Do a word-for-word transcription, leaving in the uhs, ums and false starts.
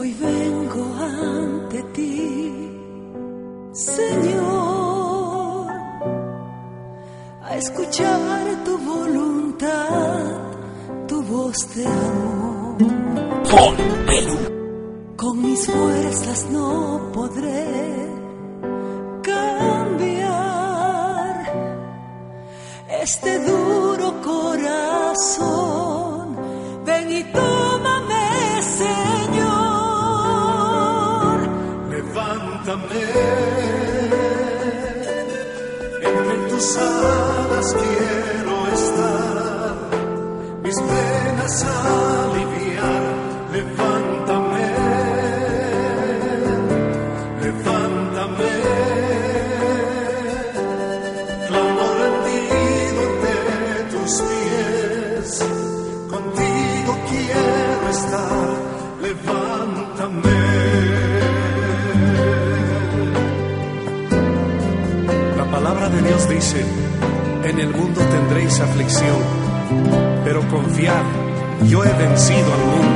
Hoy vengo ante ti, Señor, a escuchar tu voluntad, tu voz de amor. Con Pelú. Con mis fuerzas no podré cambiar este duro corazón. Ven y tómame, Señor. Levántame, entre tus alas quiero estar, mis penas aliviar. Levántame, levántame, clamo rendido ante tus pies, contigo quiero estar. Levántame. La palabra de Dios dice: en el mundo tendréis aflicción, pero confiad, yo he vencido al mundo.